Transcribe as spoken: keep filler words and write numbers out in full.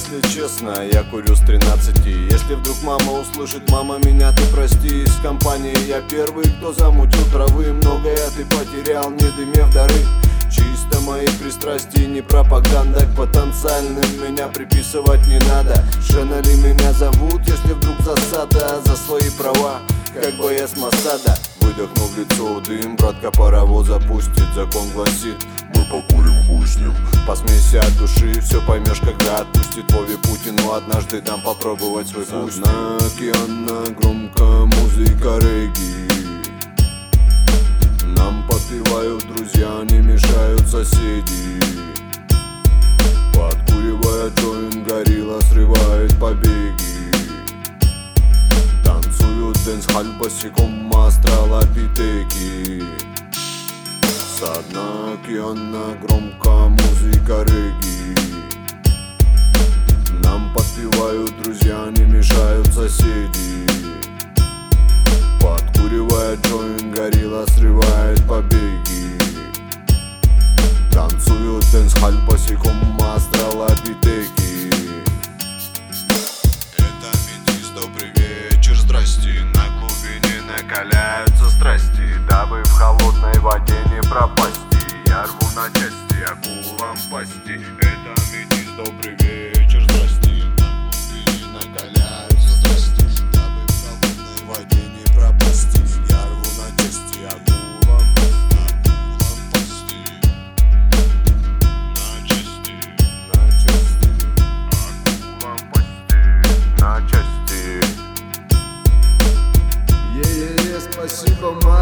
Если честно, я курю с тринадцати. Если вдруг мама услышит: мама, меня ты прости. Из компании я первый, кто замутил травы. Многое ты потерял, не дымев дары. Чисто мои пристрастия, не пропаганда. К потенциальным меня приписывать не надо. Шенали меня зовут, если вдруг засада. За свои права, как боец Масада. Выдохнул в лицо дым, братка паровоз запустит. Закон гласит: мы покурим, хуй с ним. Посмейся от души, все поймешь, когда отпустит Вове Путину. Однажды дам попробовать свой вкус. На океана громко музыка регги. Нам подпевают друзья, не мешают соседи. Подкуривая джойнт, горилла срывает побеги. Танцуют дэнс-халь босиком астралопитеки. Со дна океана громко музыка регги. Нам подпевают друзья, не мешают соседи. Подкуривая джойнт, горилла срывает побеги. Танцуют дэнс-халь босиком астралопитеки. Это метис, добрый вечер, здрасте. На глубине накаляются страсти, дабы в холодной воде не пропасть. Я рву на части, акулам пасти. Это метис, добрый вечер, здрасте. На глубине накаляются страсти, дабы в холодной воде не пропасть. Я рву на части, акулам пасти. На части, на части, акулам пасти. На части. Е-е-е, спасибо, мать.